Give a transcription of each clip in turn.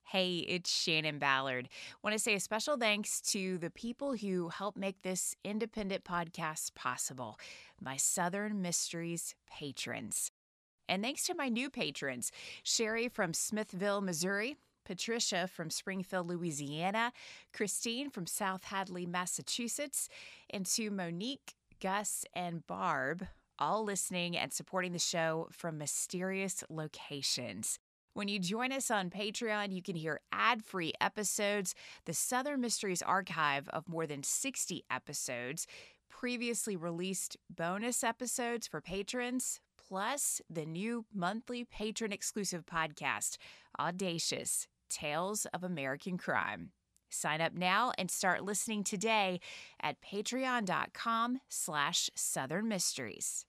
Hey, it's Shannon Ballard. Want to say a special thanks to the people who help make this independent podcast possible, my Southern Mysteries patrons. And thanks to my new patrons, Sherry from Smithville, Missouri, Patricia from Springfield, Louisiana, Christine from South Hadley, Massachusetts, and to Monique, Gus, and Barb, all listening and supporting the show from mysterious locations. When you join us on Patreon, you can hear ad-free episodes, the Southern Mysteries archive of more than 60 episodes, previously released bonus episodes for patrons, plus the new monthly patron-exclusive podcast, Audacious: Tales of American Crime. Sign up now and start listening today at patreon.com/Southern Mysteries.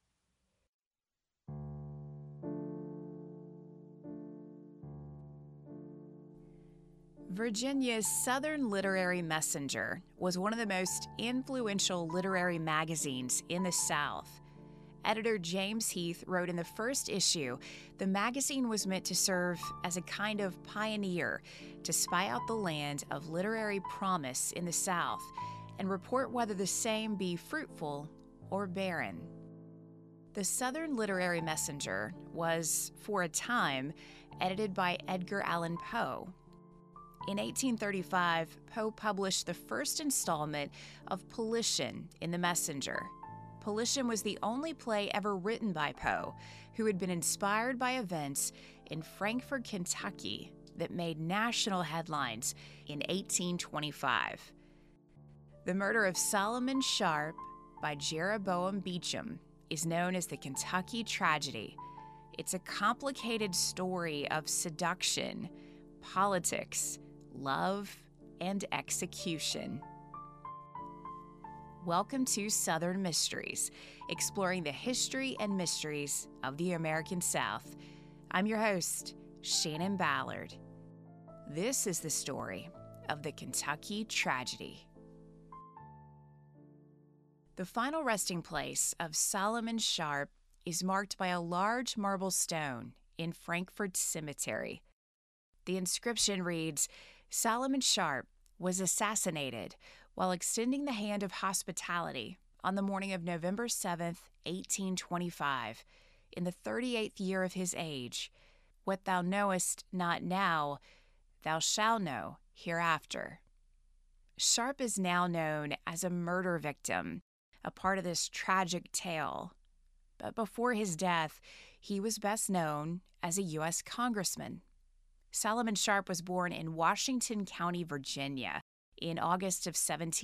Virginia's Southern Literary Messenger was one of the most influential literary magazines in the South. Editor James Heath wrote in the first issue, the magazine was meant to serve as a kind of pioneer to spy out the land of literary promise in the South and report whether the same be fruitful or barren. The Southern Literary Messenger was, for a time, edited by Edgar Allan Poe. In 1835, Poe published the first installment of Politian in the Messenger. Politian was the only play ever written by Poe, who had been inspired by events in Frankfort, Kentucky, that made national headlines in 1825. The murder of Solomon Sharp by Jeroboam Beecham is known as the Kentucky Tragedy. It's a complicated story of seduction, politics, love, and execution. Welcome to Southern Mysteries, exploring the history and mysteries of the American South. I'm your host, Shannon Ballard. This is the story of the Kentucky Tragedy. The final resting place of Solomon Sharp is marked by a large marble stone in Frankfort Cemetery. The inscription reads, Solomon Sharp was assassinated while extending the hand of hospitality on the morning of November 7, 1825, in the 38th year of his age. What thou knowest not now, thou shalt know hereafter. Sharp is now known as a murder victim, a part of this tragic tale. But before his death, he was best known as a U.S. congressman. Solomon Sharp was born in Washington County, Virginia, in August of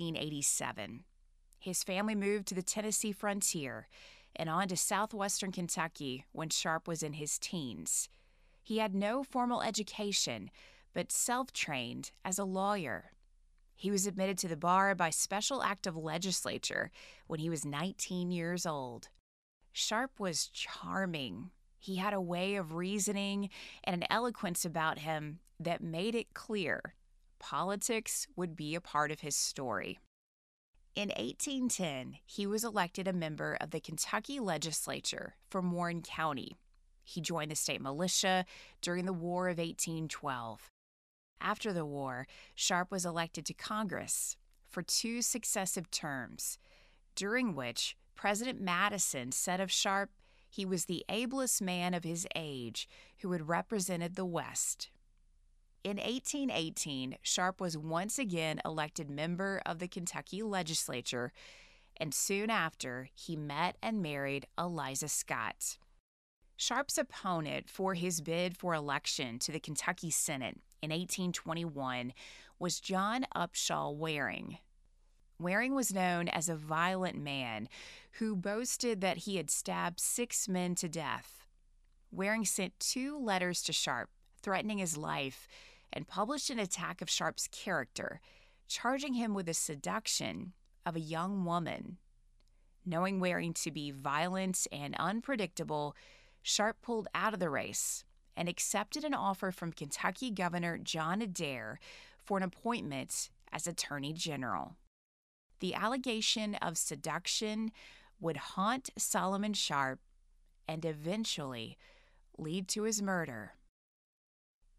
1787. His family moved to the Tennessee frontier and on to southwestern Kentucky when Sharp was in his teens. He had no formal education, but self-trained as a lawyer. He was admitted to the bar by special act of legislature when he was 19 years old. Sharp was charming. He had a way of reasoning and an eloquence about him that made it clear politics would be a part of his story. In 1810, he was elected a member of the Kentucky legislature from Warren County. He joined the state militia during the War of 1812. After the war, Sharp was elected to Congress for 2 successive terms, during which President Madison said of Sharp, he was the ablest man of his age who had represented the West. In 1818, Sharp was once again elected member of the Kentucky legislature, and soon after, he met and married Eliza Scott. Sharp's opponent for his bid for election to the Kentucky Senate in 1821 was John Upshaw Waring. Waring was known as a violent man who boasted that he had stabbed 6 men to death. Waring sent 2 letters to Sharp threatening his life and published an attack of Sharp's character, charging him with the seduction of a young woman. Knowing Waring to be violent and unpredictable, Sharp pulled out of the race and accepted an offer from Kentucky Governor John Adair for an appointment as Attorney General. The allegation of seduction would haunt Solomon Sharp and eventually lead to his murder.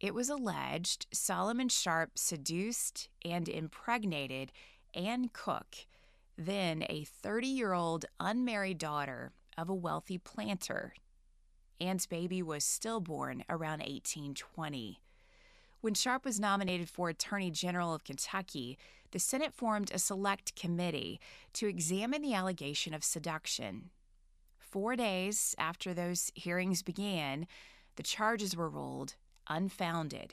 It was alleged Solomon Sharp seduced and impregnated Ann Cook, then a 30-year-old unmarried daughter of a wealthy planter. Ann's baby was stillborn around 1820. When Sharp was nominated for Attorney General of Kentucky, the Senate formed a select committee to examine the allegation of seduction. 4 days after those hearings began, the charges were ruled unfounded.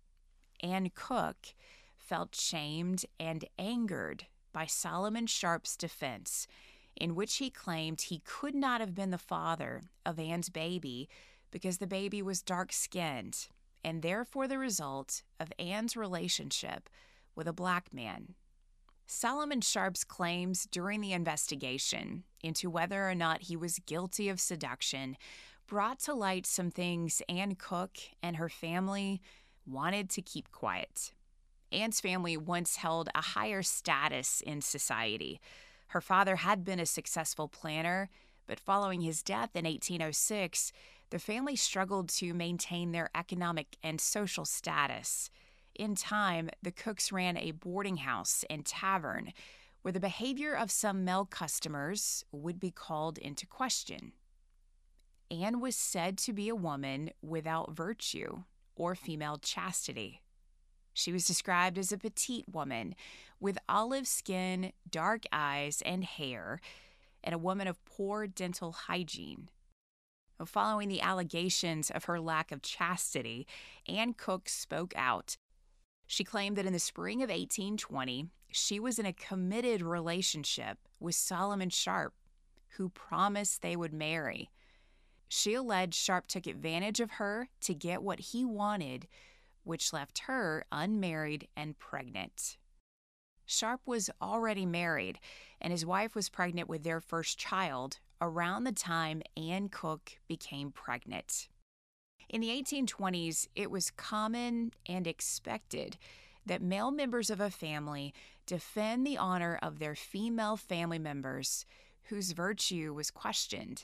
Ann Cook felt shamed and angered by Solomon Sharp's defense, in which he claimed he could not have been the father of Ann's baby because the baby was dark-skinned and therefore the result of Ann's relationship with a black man. Solomon Sharp's claims during the investigation into whether or not he was guilty of seduction brought to light some things Ann Cook and her family wanted to keep quiet. Ann's family once held a higher status in society. Her father had been a successful planter, but following his death in 1806, the family struggled to maintain their economic and social status. In time, the Cooks ran a boarding house and tavern where the behavior of some male customers would be called into question. Ann was said to be a woman without virtue or female chastity. She was described as a petite woman with olive skin, dark eyes, and hair, and a woman of poor dental hygiene. Following the allegations of her lack of chastity, Ann Cook spoke out. She claimed that in the spring of 1820, she was in a committed relationship with Solomon Sharp, who promised they would marry. She alleged Sharp took advantage of her to get what he wanted, which left her unmarried and pregnant. Sharp was already married, and his wife was pregnant with their first child around the time Ann Cook became pregnant. In the 1820s, it was common and expected that male members of a family defend the honor of their female family members whose virtue was questioned.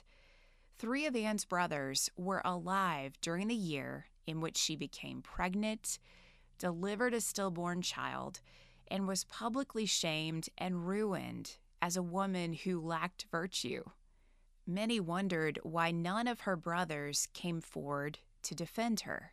3 of Ann's brothers were alive during the year in which she became pregnant, delivered a stillborn child, and was publicly shamed and ruined as a woman who lacked virtue. Many wondered why none of her brothers came forward to defend her.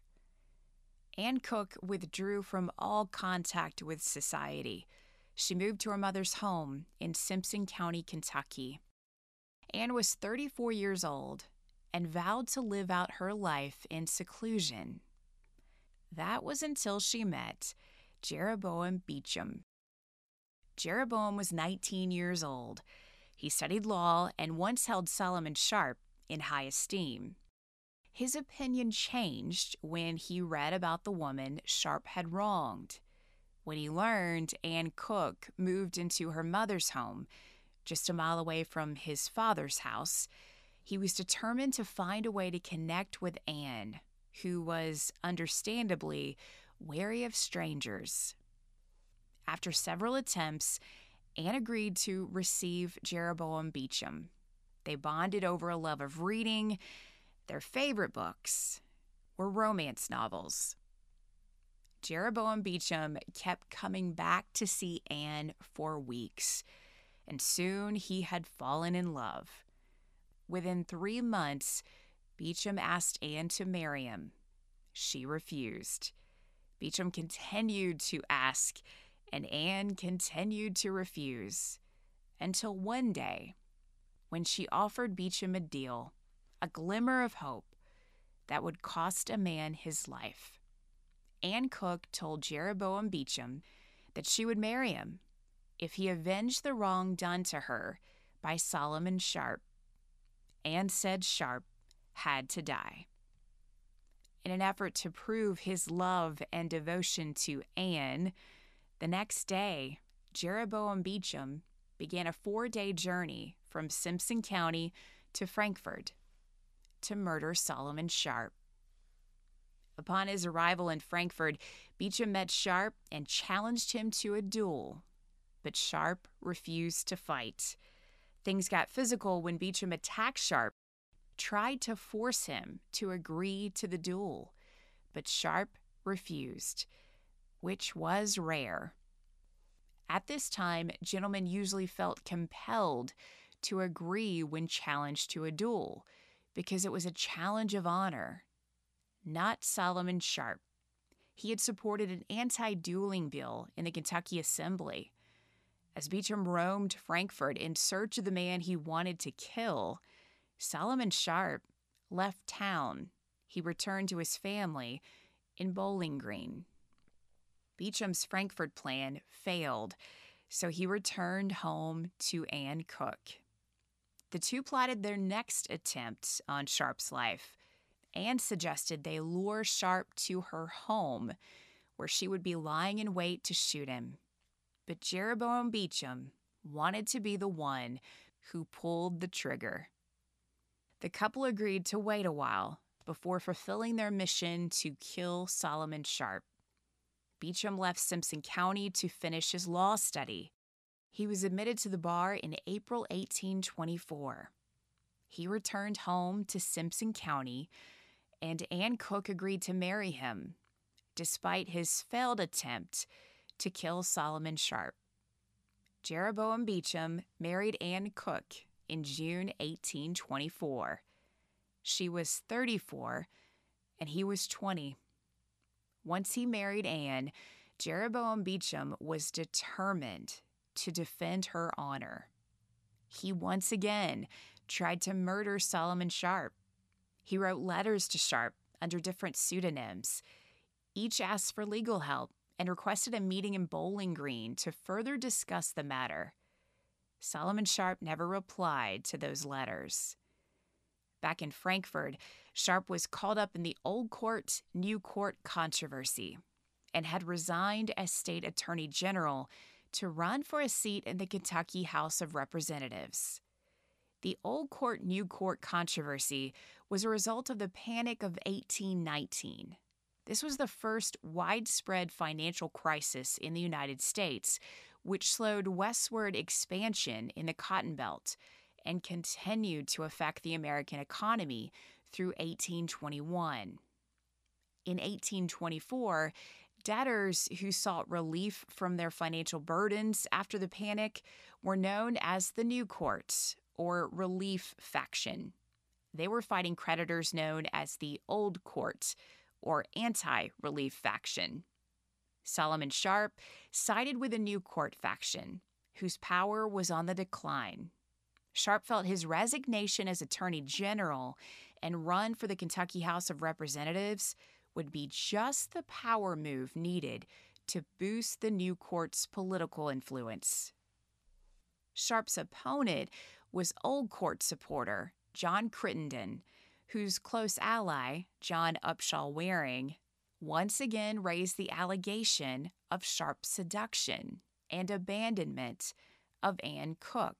Ann Cook withdrew from all contact with society. She moved to her mother's home in Simpson County, Kentucky. Ann was 34 years old and vowed to live out her life in seclusion. That was until she met Jeroboam Beecham. Jeroboam was 19 years old. He studied law and once held Solomon Sharp in high esteem. His opinion changed when he read about the woman Sharp had wronged. When he learned Ann Cook moved into her mother's home, just a mile away from his father's house, he was determined to find a way to connect with Ann, who was understandably wary of strangers. After several attempts, Ann agreed to receive Jeroboam Beecham. They bonded over a love of reading. Their favorite books were romance novels. Jeroboam Beecham kept coming back to see Ann for weeks, and soon he had fallen in love. Within 3 months, Beecham asked Ann to marry him. She refused. Beecham continued to ask, and Ann continued to refuse, until one day, when she offered Beecham a deal, a glimmer of hope that would cost a man his life. Ann Cook told Jeroboam Beecham that she would marry him if he avenged the wrong done to her by Solomon Sharp. Ann said Sharp had to die. In an effort to prove his love and devotion to Ann, the next day, Jeroboam Beecham began a 4-day journey from Simpson County to Frankfort to murder Solomon Sharp. Upon his arrival in Frankfort, Beecham met Sharp and challenged him to a duel, but Sharp refused to fight. Things got physical when Beecham attacked Sharp, tried to force him to agree to the duel, but Sharp refused, which was rare. At this time, gentlemen usually felt compelled to agree when challenged to a duel because it was a challenge of honor. Not Solomon Sharp. He had supported an anti-dueling bill in the Kentucky Assembly. As Beecham roamed Frankfort in search of the man he wanted to kill, Solomon Sharp left town. He returned to his family in Bowling Green. Beecham's Frankfort plan failed, so he returned home to Anne Cook. The two plotted their next attempt on Sharp's life. Anne suggested they lure Sharp to her home, where she would be lying in wait to shoot him. But Jeroboam Beecham wanted to be the one who pulled the trigger. The couple agreed to wait a while before fulfilling their mission to kill Solomon Sharp. Beecham left Simpson County to finish his law study. He was admitted to the bar in April 1824. He returned home to Simpson County, and Anne Cook agreed to marry him, despite his failed attempt to kill Solomon Sharp. Jeroboam Beecham married Anne Cook in June 1824. She was 34, and he was 20. Once he married Anne, Jeroboam Beecham was determined to defend her honor. He once again tried to murder Solomon Sharp. He wrote letters to Sharp under different pseudonyms. Each asked for legal help and requested a meeting in Bowling Green to further discuss the matter. Solomon Sharp never replied to those letters. Back in Frankfort, Sharp was called up in the Old Court, New Court controversy and had resigned as state attorney general to run for a seat in the Kentucky House of Representatives. The Old Court, New Court controversy was a result of the Panic of 1819. This was the first widespread financial crisis in the United States, which slowed westward expansion in the Cotton Belt and continued to affect the American economy through 1821. In 1824, debtors who sought relief from their financial burdens after the panic were known as the New Court, or Relief Faction. They were fighting creditors known as the Old Court, or Anti-Relief Faction. Solomon Sharp sided with the New Court faction, whose power was on the decline. Sharp felt his resignation as Attorney General and run for the Kentucky House of Representatives would be just the power move needed to boost the New Court's political influence. Sharp's opponent was Old Court supporter John Crittenden, whose close ally, John Upshaw Waring, once again raised the allegation of Sharp's seduction and abandonment of Anne Cook.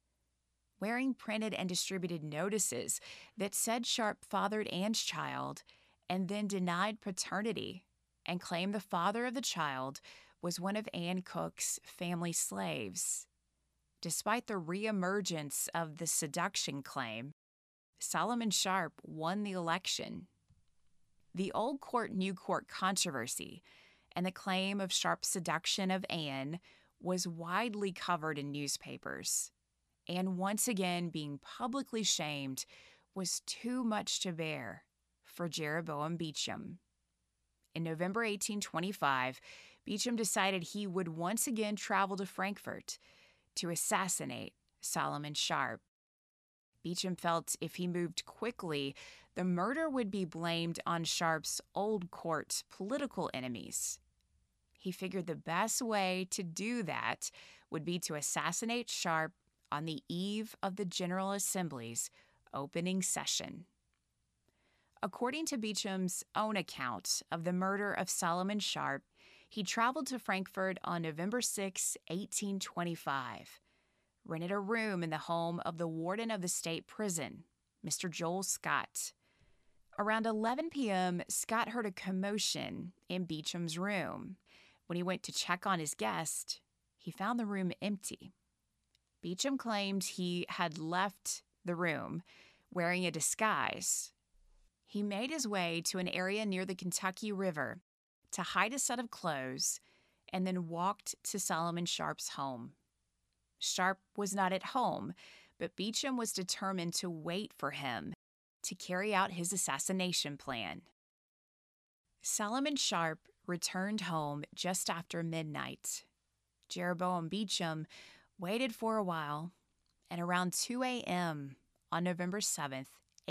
Waring printed and distributed notices that said Sharp fathered Anne's child and then denied paternity and claimed the father of the child was one of Anne Cook's family slaves. Despite the reemergence of the seduction claim, Solomon Sharp won the election. The Old Court, New Court controversy and the claim of Sharp's seduction of Anne was widely covered in newspapers. And once again, being publicly shamed was too much to bear for Jeroboam Beecham. In November 1825, Beecham decided he would once again travel to Frankfort to assassinate Solomon Sharp. Beecham felt if he moved quickly, the murder would be blamed on Sharp's Old Court political enemies. He figured the best way to do that would be to assassinate Sharp on the eve of the General Assembly's opening session. According to Beecham's own account of the murder of Solomon Sharp, he traveled to Frankfort on November 6, 1825, rented a room in the home of the warden of the state prison, Mr. Joel Scott. Around 11 p.m., Scott heard a commotion in Beecham's room. When he went to check on his guest, he found the room empty. Beecham claimed he had left the room wearing a disguise. He made his way to an area near the Kentucky River to hide a set of clothes and then walked to Solomon Sharp's home. Sharp was not at home, but Beecham was determined to wait for him to carry out his assassination plan. Solomon Sharp returned home just after midnight. Jeroboam Beecham waited for a while, and around 2 a.m. on November 7th,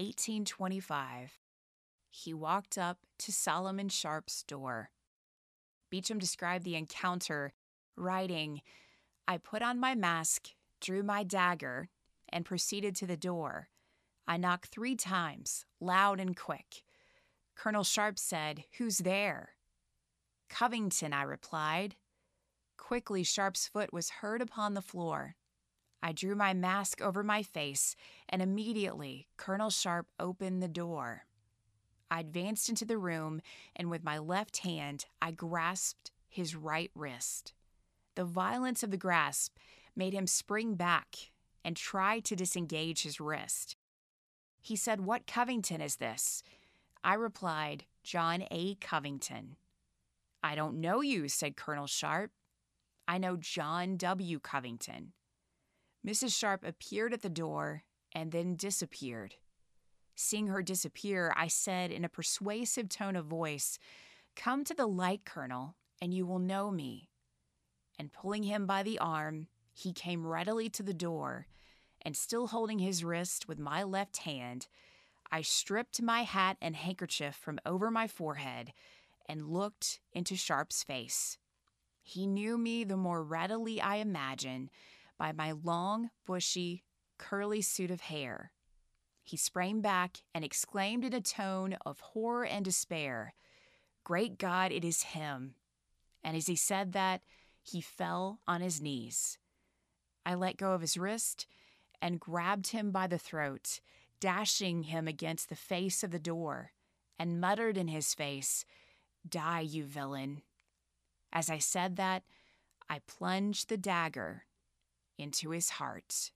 1825, he walked up to Solomon Sharp's door. Beecham described the encounter, writing, "I put on my mask, drew my dagger, and proceeded to the door. I knocked 3 times, loud and quick. Colonel Sharp said, 'Who's there?' 'Covington,' I replied. Quickly, Sharp's foot was heard upon the floor. I drew my mask over my face, and immediately Colonel Sharp opened the door. I advanced into the room, and with my left hand, I grasped his right wrist. The violence of the grasp made him spring back and try to disengage his wrist. He said, 'What Covington is this?' I replied, 'John A. Covington.' 'I don't know you,' said Colonel Sharp. 'I know John W. Covington.' Mrs. Sharp appeared at the door and then disappeared. Seeing her disappear, I said in a persuasive tone of voice, 'Come to the light, Colonel, and you will know me.' And pulling him by the arm, he came readily to the door, and still holding his wrist with my left hand, I stripped my hat and handkerchief from over my forehead and looked into Sharp's face. He knew me the more readily, I imagine, by my long, bushy, curly suit of hair. He sprang back and exclaimed in a tone of horror and despair, 'Great God, it is him!' And as he said that, he fell on his knees. I let go of his wrist and grabbed him by the throat, dashing him against the face of the door, and muttered in his face, 'Die, you villain!' As I said that, I plunged the dagger into his heart."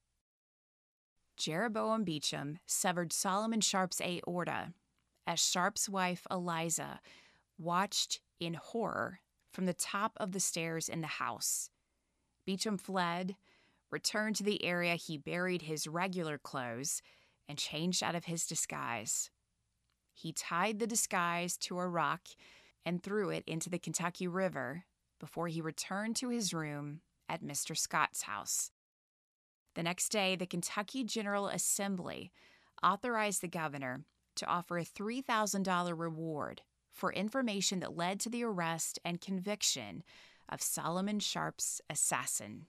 Jeroboam Beecham severed Solomon Sharp's aorta as Sharp's wife, Eliza, watched in horror from the top of the stairs in the house. Beecham fled, returned to the area he buried his regular clothes, and changed out of his disguise. He tied the disguise to a rock and threw it into the Kentucky River before he returned to his room at Mr. Scott's house. The next day, the Kentucky General Assembly authorized the governor to offer a $3,000 reward for information that led to the arrest and conviction of Solomon Sharp's assassin.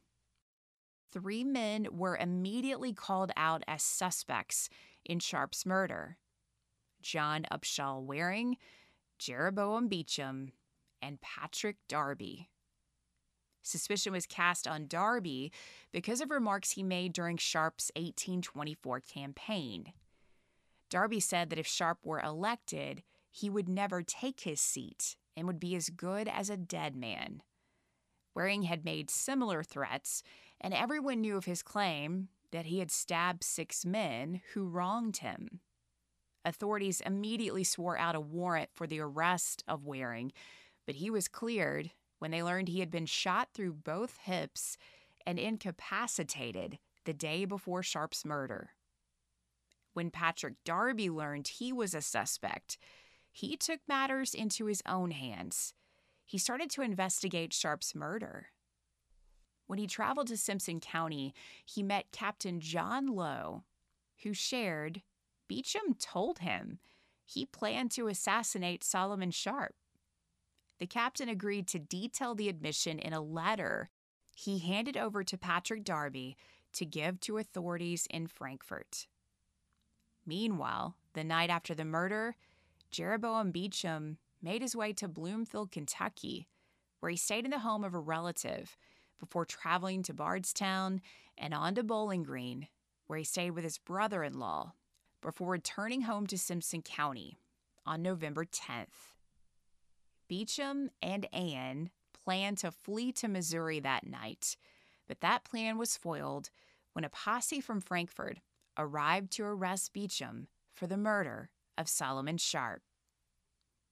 3 men were immediately called out as suspects in Sharp's murder: John Upshall Waring, Jeroboam Beecham, and Patrick Darby. Suspicion was cast on Darby because of remarks he made during Sharp's 1824 campaign. Darby said that if Sharp were elected, he would never take his seat and would be as good as a dead man. Waring had made similar threats, and everyone knew of his claim that he had stabbed 6 men who wronged him. Authorities immediately swore out a warrant for the arrest of Waring, but he was cleared when they learned he had been shot through both hips and incapacitated the day before Sharp's murder. When Patrick Darby learned he was a suspect, he took matters into his own hands. He started to investigate Sharp's murder. When he traveled to Simpson County, he met Captain John Lowe, who shared Beecham told him he planned to assassinate Solomon Sharp. The captain agreed to detail the admission in a letter he handed over to Patrick Darby to give to authorities in Frankfort. Meanwhile, the night after the murder, Jeroboam Beecham made his way to Bloomfield, Kentucky, where he stayed in the home of a relative before traveling to Bardstown and on to Bowling Green, where he stayed with his brother-in-law before returning home to Simpson County on November 10th. Beecham and Anne planned to flee to Missouri that night, but that plan was foiled when a posse from Frankfort arrived to arrest Beecham for the murder of Solomon Sharp.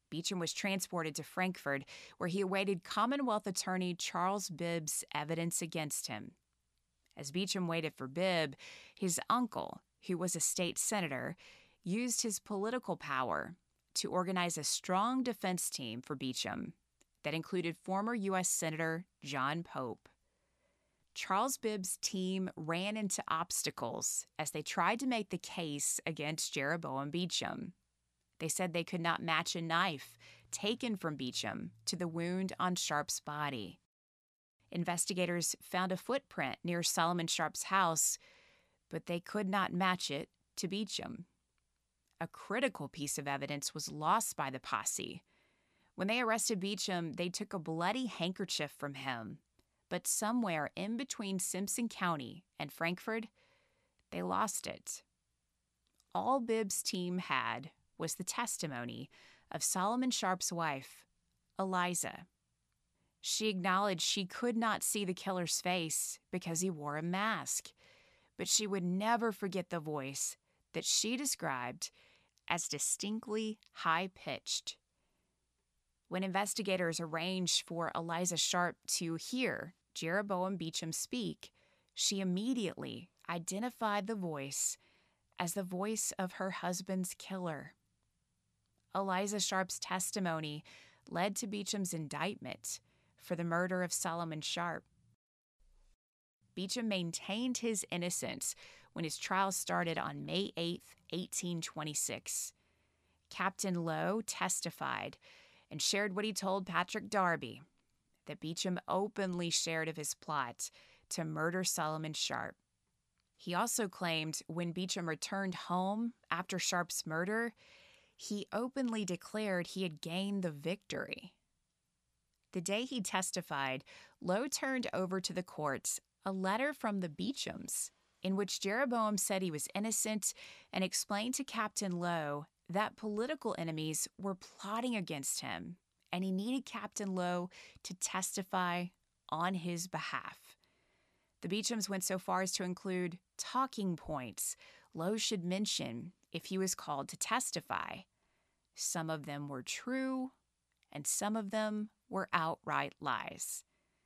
Beecham was transported to Frankfort, where he awaited Commonwealth attorney Charles Bibb's evidence against him. As Beecham waited for Bibb, his uncle, who was a state senator, used his political power to organize a strong defense team for Beecham that included former U.S. Senator John Pope. Charles Bibb's team ran into obstacles as they tried to make the case against Jeroboam Beecham. They said they could not match a knife taken from Beecham to the wound on Sharp's body. Investigators found a footprint near Solomon Sharp's house, but they could not match it to Beecham. A critical piece of evidence was lost by the posse. When they arrested Beecham, they took a bloody handkerchief from him, but somewhere in between Simpson County and Frankfort, they lost it. All Bibb's team had was the testimony of Solomon Sharp's wife, Eliza. She acknowledged she could not see the killer's face because he wore a mask, but she would never forget the voice that she described as distinctly high-pitched. When investigators arranged for Eliza Sharp to hear Jeroboam Beecham speak, she immediately identified the voice as the voice of her husband's killer. Eliza Sharp's testimony led to Beecham's indictment for the murder of Solomon Sharp. Beecham maintained his innocence when his trial started on May 8, 1826. Captain Lowe testified and shared what he told Patrick Darby, that Beecham openly shared of his plot to murder Solomon Sharp. He also claimed when Beecham returned home after Sharp's murder, he openly declared he had gained the victory. The day he testified, Lowe turned over to the courts a letter from the Beechams in which Jeroboam said he was innocent and explained to Captain Lowe that political enemies were plotting against him, and he needed Captain Lowe to testify on his behalf. The Beechams went so far as to include talking points Lowe should mention if he was called to testify. Some of them were true, and some of them were outright lies.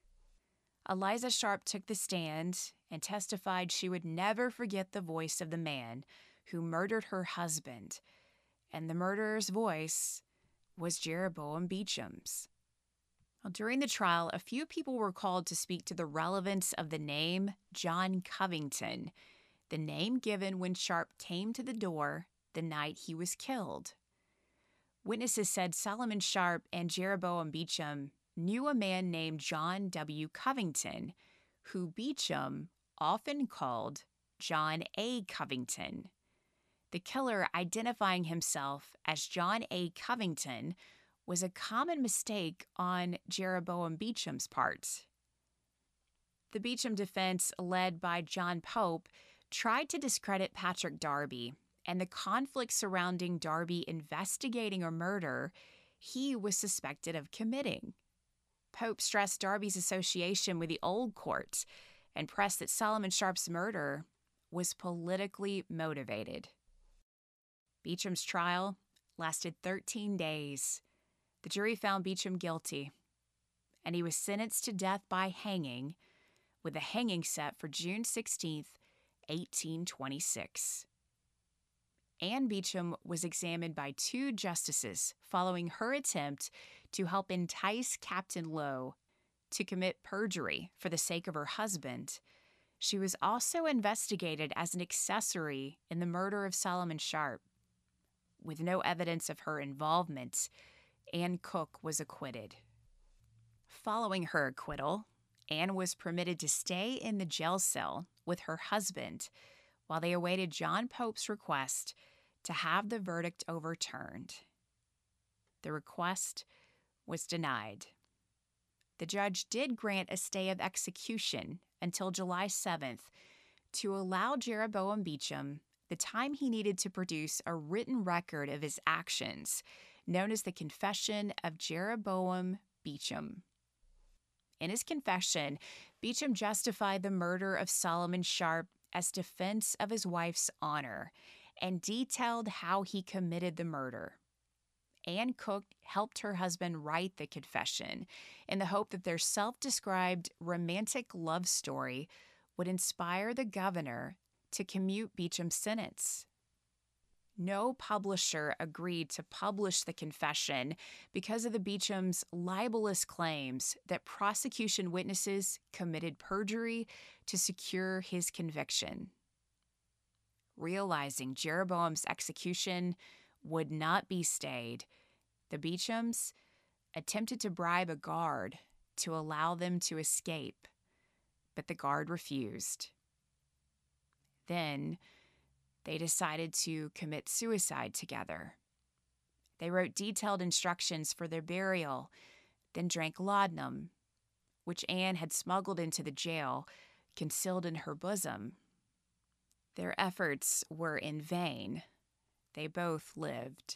Eliza Sharp took the stand and testified she would never forget the voice of the man who murdered her husband, and the murderer's voice was Jeroboam Beecham's. During the trial, a few people were called to speak to the relevance of the name John Covington, the name given when Sharp came to the door the night he was killed. Witnesses said Solomon Sharp and Jeroboam Beecham knew a man named John W. Covington, who Beecham often called John A. Covington. The killer identifying himself as John A. Covington was a common mistake on Jeroboam Beecham's part. The Beecham defense, led by John Pope, tried to discredit Patrick Darby and the conflict surrounding Darby investigating a murder he was suspected of committing. Pope stressed Darby's association with the old court and pressed that Solomon Sharp's murder was politically motivated. Beecham's trial lasted 13 days. The jury found Beecham guilty, and he was sentenced to death by hanging, with the hanging set for June 16, 1826. Anne Beecham was examined by 2 justices following her attempt to help entice Captain Lowe to commit perjury for the sake of her husband. She was also investigated as an accessory in the murder of Solomon Sharp. With no evidence of her involvement, Anne Cook was acquitted. Following her acquittal, Anne was permitted to stay in the jail cell with her husband while they awaited John Pope's request to have the verdict overturned. The request was denied. The judge did grant a stay of execution until July 7th to allow Jeroboam Beecham the time he needed to produce a written record of his actions, known as the Confession of Jeroboam Beecham. In his confession, Beecham justified the murder of Solomon Sharp as defense of his wife's honor and detailed how he committed the murder. Anne Cook helped her husband write the confession in the hope that their self-described romantic love story would inspire the governor to commute Beecham's sentence. No publisher agreed to publish the confession because of the Beecham's libelous claims that prosecution witnesses committed perjury to secure his conviction. Realizing Jeroboam's execution would not be stayed, the Beechams attempted to bribe a guard to allow them to escape, but the guard refused. Then they decided to commit suicide together. They wrote detailed instructions for their burial, then drank laudanum, which Anne had smuggled into the jail, concealed in her bosom. Their efforts were in vain. They both lived.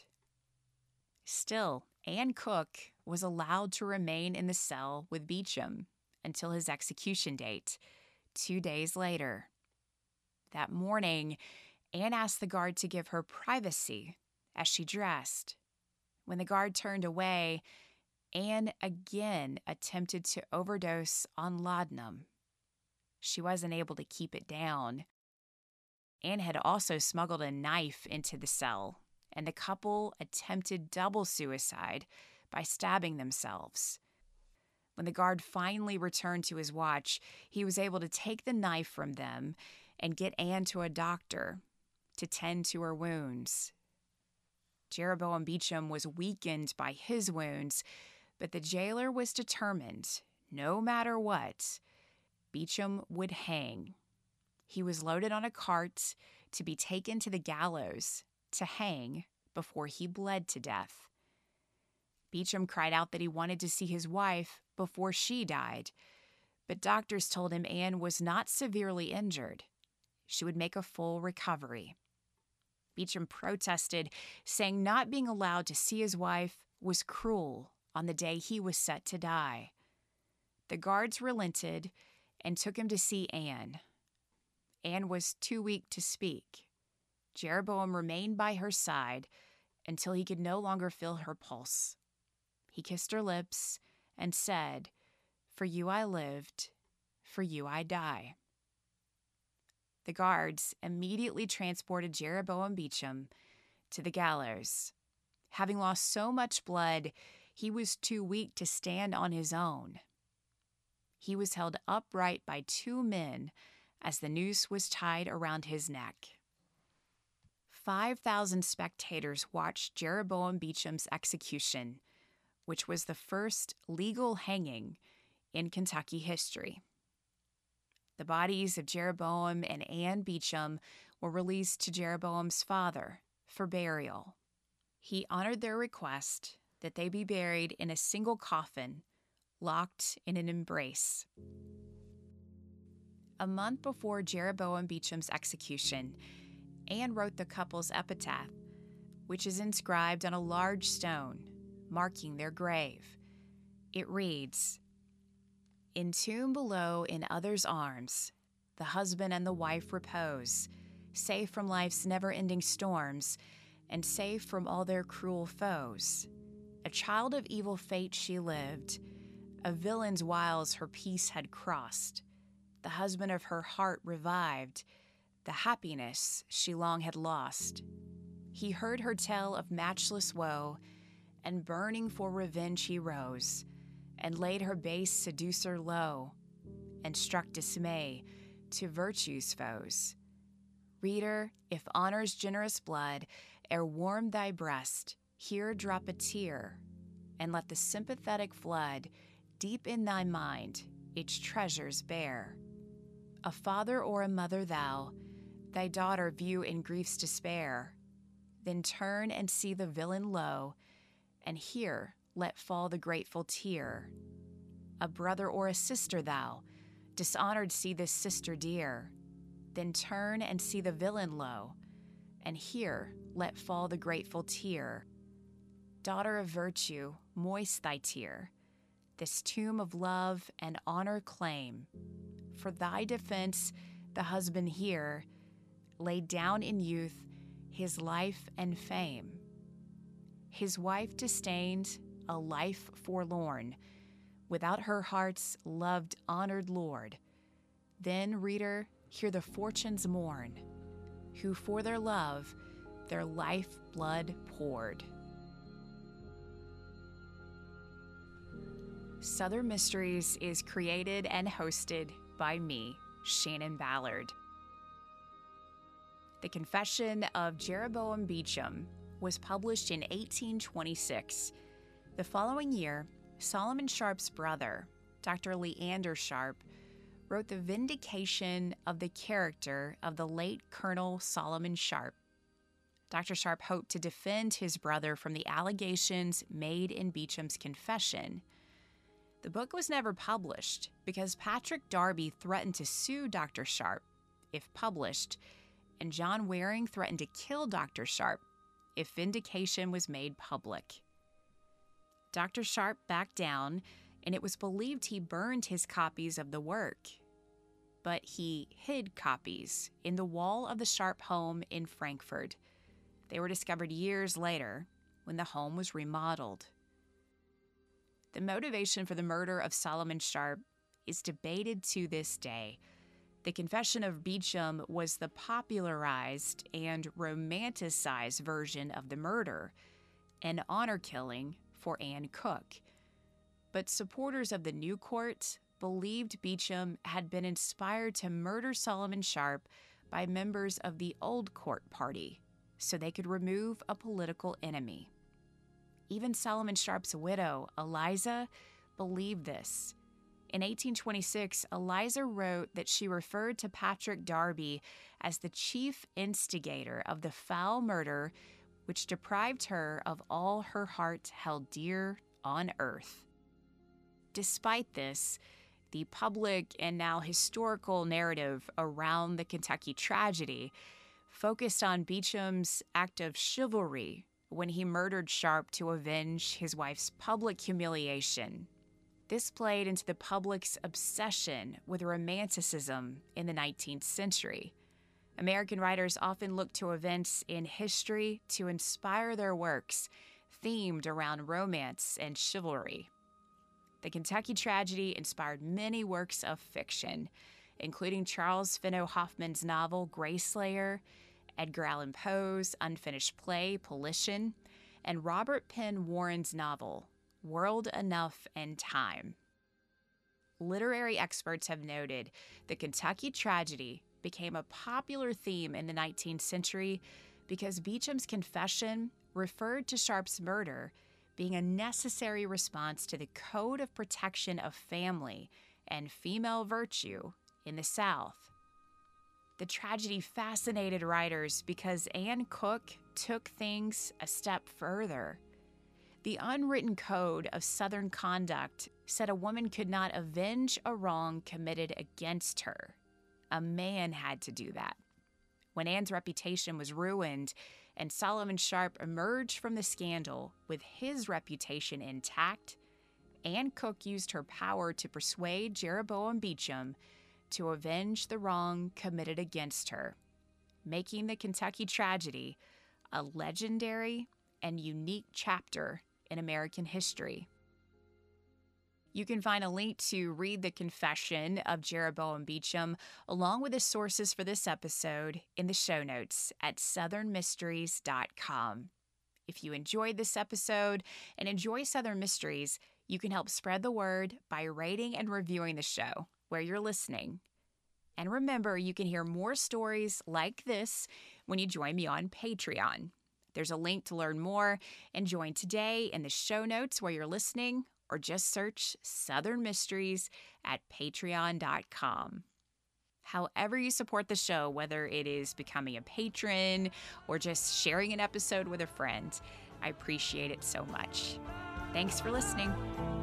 Still, Anne Cook was allowed to remain in the cell with Beecham until his execution date, 2 days later. That morning, Anne asked the guard to give her privacy as she dressed. When the guard turned away, Anne again attempted to overdose on laudanum. She wasn't able to keep it down. Anne had also smuggled a knife into the cell, and the couple attempted double suicide by stabbing themselves. When the guard finally returned to his watch, he was able to take the knife from them and get Anne to a doctor to tend to her wounds. Jeroboam Beecham was weakened by his wounds, but the jailer was determined, no matter what, Beecham would hang. He was loaded on a cart to be taken to the gallows to hang before he bled to death. Beecham cried out that he wanted to see his wife before she died, but doctors told him Anne was not severely injured. She would make a full recovery. Beecham protested, saying not being allowed to see his wife was cruel on the day he was set to die. The guards relented and took him to see Anne. Anne was too weak to speak. Jeroboam remained by her side until he could no longer feel her pulse. He kissed her lips and said, "For you I lived, for you I die." The guards immediately transported Jeroboam Beecham to the gallows. Having lost so much blood, he was too weak to stand on his own. He was held upright by 2 men as the noose was tied around his neck. 5,000 spectators watched Jeroboam Beecham's execution, which was the first legal hanging in Kentucky history. The bodies of Jeroboam and Anne Beecham were released to Jeroboam's father for burial. He honored their request that they be buried in a single coffin, locked in an embrace. A month before Jeroboam Beecham's execution, Anne wrote the couple's epitaph, which is inscribed on a large stone, marking their grave. It reads, "Entombed below in others' arms, the husband and the wife repose, safe from life's never-ending storms, and safe from all their cruel foes. A child of evil fate she lived, of villain's wiles her peace had crossed. The husband of her heart revived, the happiness she long had lost. He heard her tell of matchless woe, and burning for revenge he rose, and laid her base seducer low, and struck dismay to virtue's foes. Reader, if honor's generous blood e'er warmed thy breast, here drop a tear, and let the sympathetic flood deep in thy mind its treasures bear. A father or a mother thou, thy daughter view in grief's despair, then turn and see the villain low, and here let fall the grateful tear. A brother or a sister thou, dishonored see this sister dear, then turn and see the villain low, and here let fall the grateful tear. Daughter of virtue, moist thy tear, this tomb of love and honor claim. For thy defense the husband here laid down in youth his life and fame. his wife disdained a life forlorn, without her heart's loved, honored lord. Then, reader, hear the fortunes mourn, who for their love their life blood poured. Southern Mysteries is created and hosted by me, Shannon Ballard. The Confession of Jeroboam Beecham was published in 1826. The following year, Solomon Sharp's brother, Dr. Leander Sharp, wrote The Vindication of the Character of the Late Colonel Solomon Sharp. Dr. Sharp hoped to defend his brother from the allegations made in Beecham's confession. The book was never published because Patrick Darby threatened to sue Dr. Sharp if published, and John Waring threatened to kill Dr. Sharp if vindication was made public. Dr. Sharp backed down, and it was believed he burned his copies of the work. But he hid copies in the wall of the Sharp home in Frankfurt. They were discovered years later when the home was remodeled. The motivation for the murder of Solomon Sharp is debated to this day. The Confession of Beecham was the popularized and romanticized version of the murder, an honor killing for Anne Cook. But supporters of the new court believed Beecham had been inspired to murder Solomon Sharp by members of the Old Court Party so they could remove a political enemy. Even Solomon Sharp's widow, Eliza, believed this. In 1826, Eliza wrote that she referred to Patrick Darby as the chief instigator of the foul murder which deprived her of all her heart held dear on earth. Despite this, the public and now historical narrative around the Kentucky tragedy focused on Beecham's act of chivalry when he murdered Sharp to avenge his wife's public humiliation. This played into the public's obsession with romanticism in the 19th century. American writers often looked to events in history to inspire their works, themed around romance and chivalry. The Kentucky tragedy inspired many works of fiction, including Charles Finno Hoffman's novel Grayslayer, Edgar Allan Poe's unfinished play Politian, and Robert Penn Warren's novel World Enough and Time. Literary experts have noted the Kentucky tragedy became a popular theme in the 19th century because Beecham's confession referred to Sharp's murder being a necessary response to the code of protection of family and female virtue in the South. The tragedy fascinated writers because Anne Cook took things a step further. The unwritten code of Southern conduct said a woman could not avenge a wrong committed against her. A man had to do that. When Anne's reputation was ruined and Solomon Sharp emerged from the scandal with his reputation intact, Anne Cook used her power to persuade Jeroboam Beecham to avenge the wrong committed against her, making the Kentucky tragedy a legendary and unique chapter in American history. You can find a link to read The Confession of Jeroboam Beecham, along with the sources for this episode, in the show notes at southernmysteries.com. If you enjoyed this episode and enjoy Southern Mysteries, you can help spread the word by rating and reviewing the show where you're listening. And remember, you can hear more stories like this when you join me on Patreon. There's a link to learn more and join today in the show notes where you're listening, or just search Southern Mysteries at patreon.com. However you support the show, whether it is becoming a patron or just sharing an episode with a friend, I appreciate it so much. Thanks for listening.